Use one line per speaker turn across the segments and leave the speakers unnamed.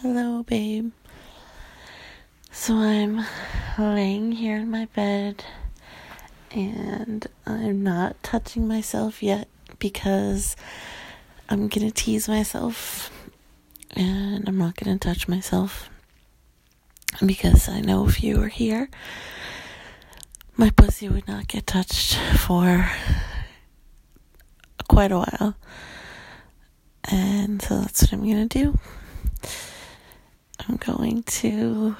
Hello, babe. So I'm laying here in my bed and I'm not touching myself yet because I'm gonna tease myself and I'm not gonna touch myself because I know if you were here, my pussy would not get touched for quite a while. And so that's what I'm gonna do. I'm going to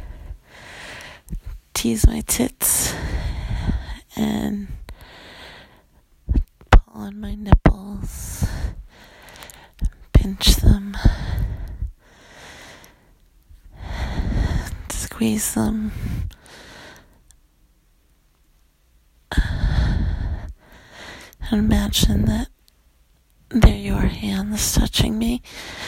tease my tits and pull on my nipples, pinch them, squeeze them, and imagine that they're your hands touching me,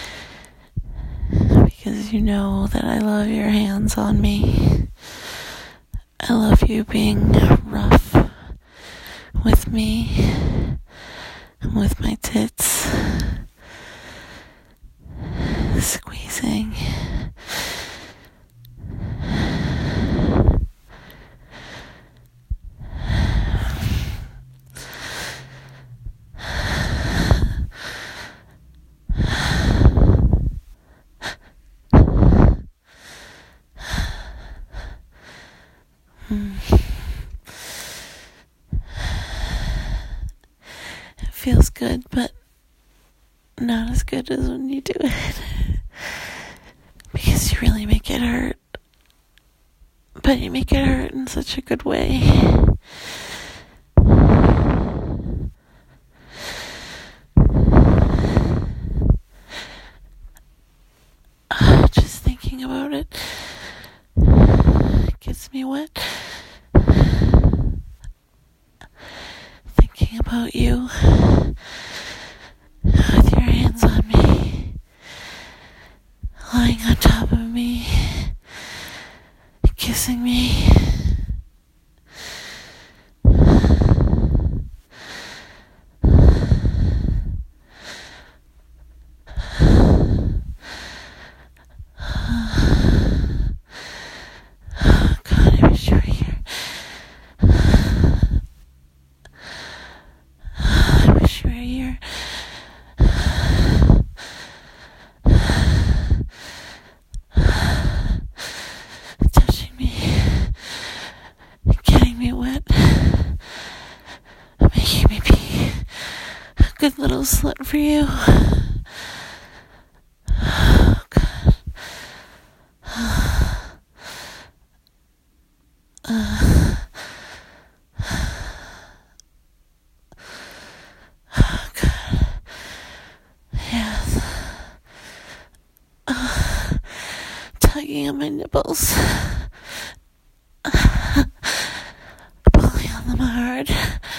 because you know that I love your hands on me. I love you being rough with me and with my tits, squeezing. It feels good, but not as good as when you do it. Because you really make it hurt. But you make it hurt in such a good way. Just thinking about it gets me wet. Thinking about you with your hands on me, lying on top of me, kissing me. God, I wish you were here. I wish you were here. Touching me, getting me wet, making me be a good little slut for you. Oh, God. Oh, God. Yes. Tugging on my nipples. Pulling on them hard.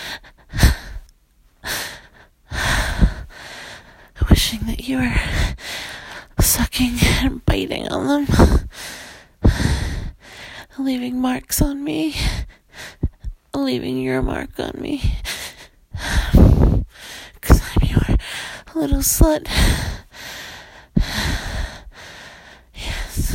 Wishing that you were sucking and biting on them. Leaving marks on me. Leaving your mark on me. 'Cause I'm your little slut. Yes.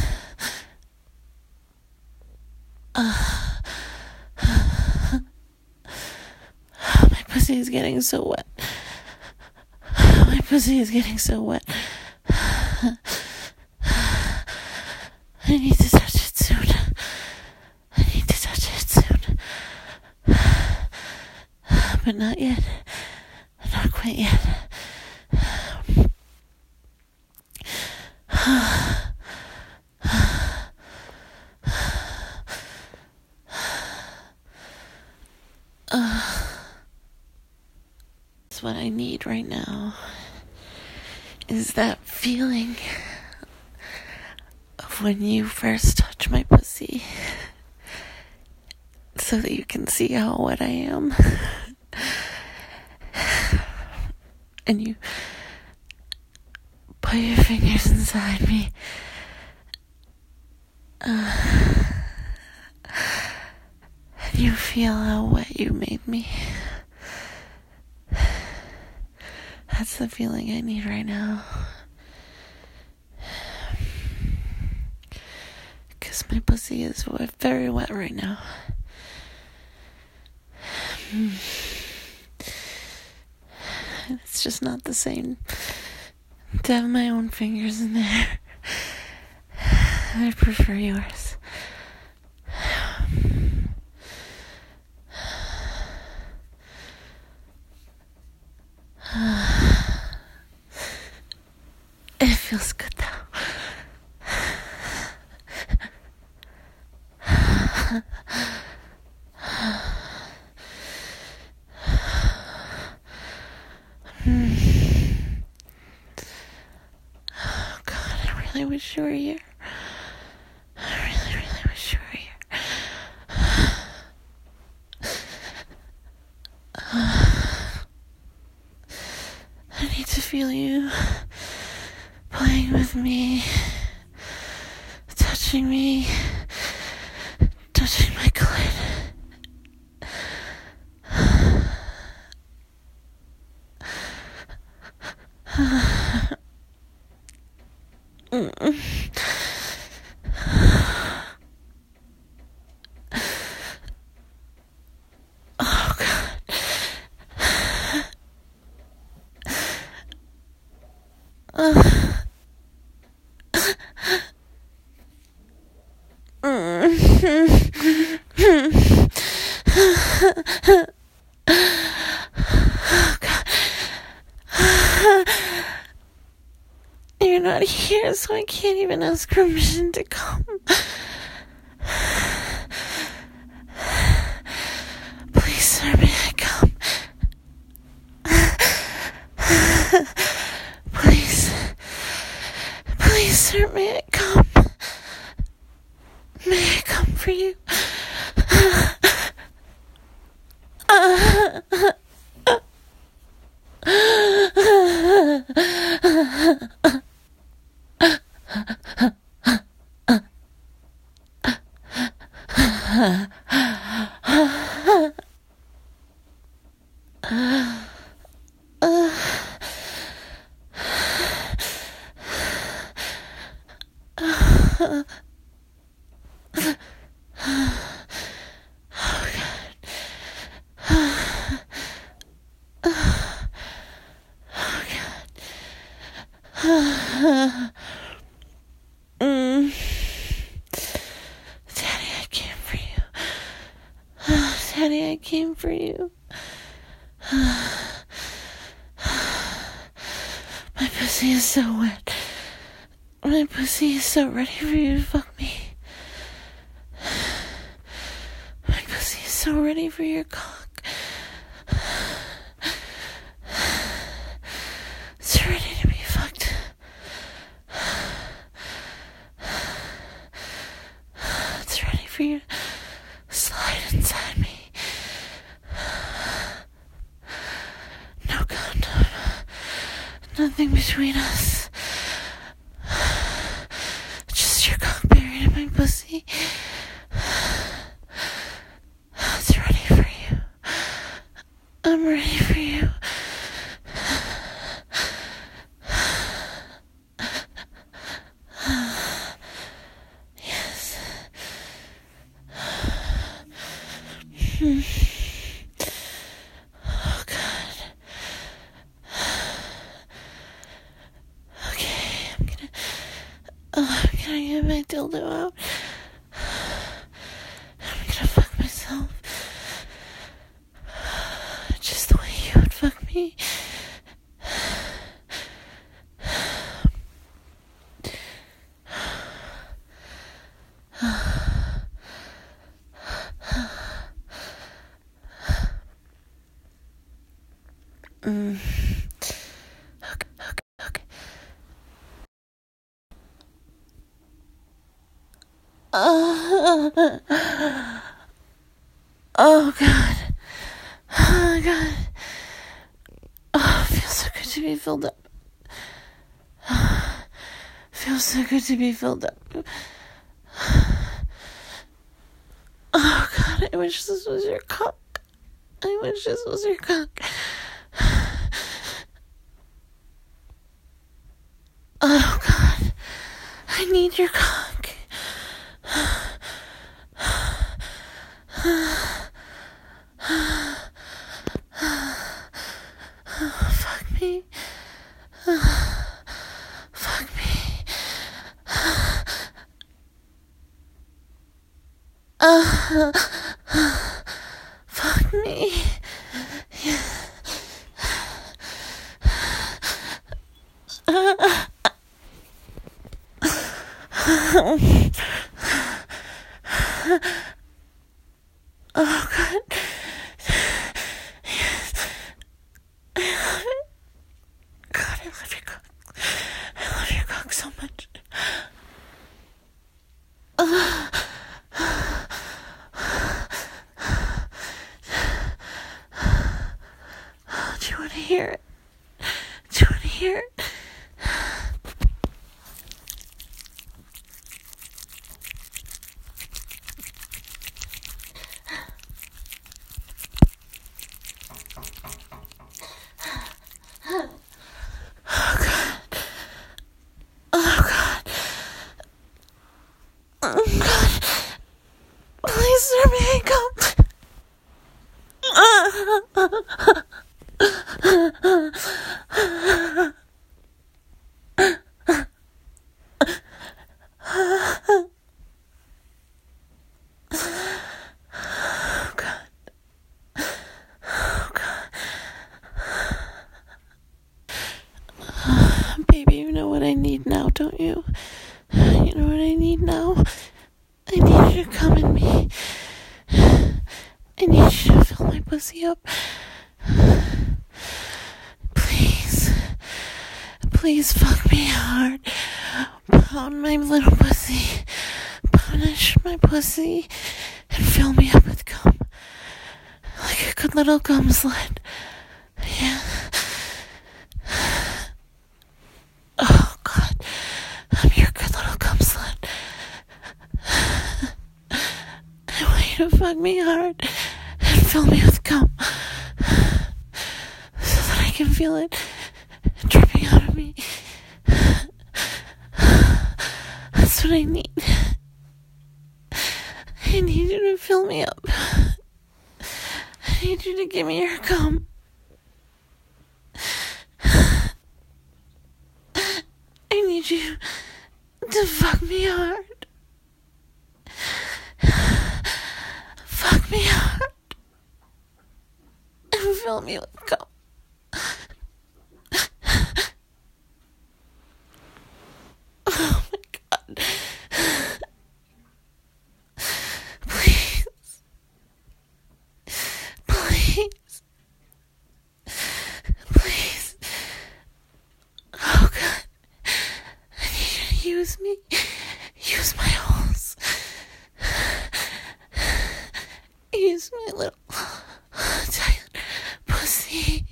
My pussy is getting so wet. My pussy is getting so wet. I need to touch it soon. I need to touch it soon. But not yet. Not quite yet. What I need right now is that feeling of when you first touch my pussy, so that you can see how wet I am. And you put your fingers inside me. And you feel how wet you made me. That's the feeling I need right now. because my pussy is very wet right now. It's just not the same to have my own fingers in there. I prefer yours. It feels good though. Oh God, I really wish you were here. I really, really wish you were here. I need to feel you playing with me, touching me, touching my clit. Oh God. You're not here, so I can't even ask permission to come. Please, sir, may I come? Please, sir, may I come? May I come for you? Daddy, I came for you. Daddy, I came for you. My pussy is so wet. My pussy is so ready for you to fuck me. My pussy is so ready for your cock. It's ready to be fucked. It's ready for you to slide inside me. No condom. Nothing between us. Just your cock buried in my pussy. It's ready for you. I'm ready for you. Yes. Oh God. Okay, I'm gonna get my dildo out. I'm gonna fuck myself. Just the way you would fuck me. Okay. Oh God. Oh God. Oh, it feels so good to be filled up. Feels so good to be filled up. Oh God, I wish this was your cock. I wish this was your cock. Oh God, I need your cock. Fuck me. Oh, God. God, I love your cock. I love your cock so much. Do you want to hear it? Do you want to hear it? Please let me come. Baby, you know what I need now, don't you? You know what I need now? I need you to come in me. I need you to fill my pussy up. Please. Please fuck me hard. Pound my little pussy. Punish my pussy. And fill me up with cum. Like a good little cum slut. Yeah. Oh, God. I'm your good little cum slut. I want you to fuck me hard and fill me with cum so that I can feel it dripping out of me. That's what I need. I need you to fill me up. I need you to give me your cum. I need you to fuck me hard. Fuck me hard. And fill me with cum. Oh my God. Please. Please. Please. Oh, God. I need you to use me. Use my holes. Use my little tight pussy.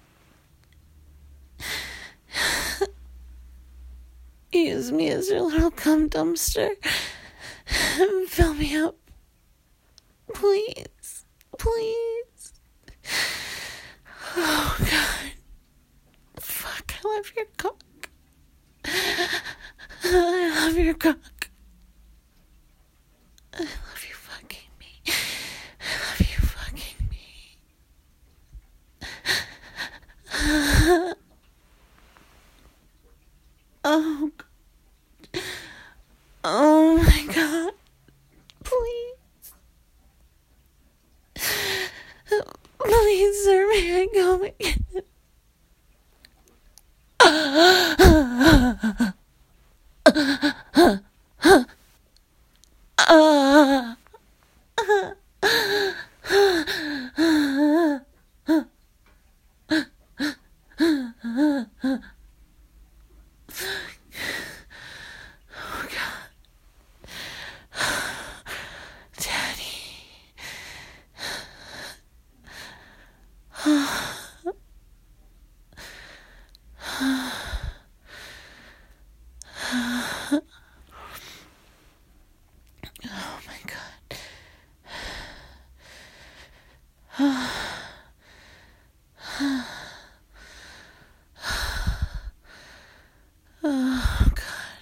Use me as your little cum dumpster. And fill me up. Please. Please. Oh, God. Fuck, I love your cock. I love your cock. I love you fucking me. I love you fucking me. Oh, God. Oh my God. Please. Please, sir, may I go again? Oh my God. Oh God.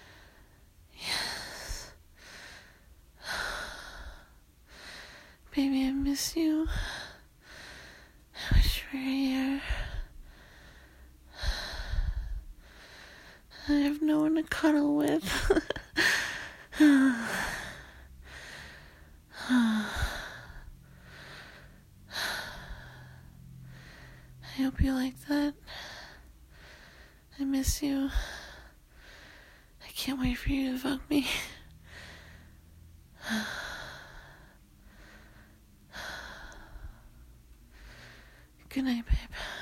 Yes. Baby, I miss you. I wish you were here. I have no one to cuddle with. hope you like that. I miss you. I can't wait for you to fuck me. Good night, babe.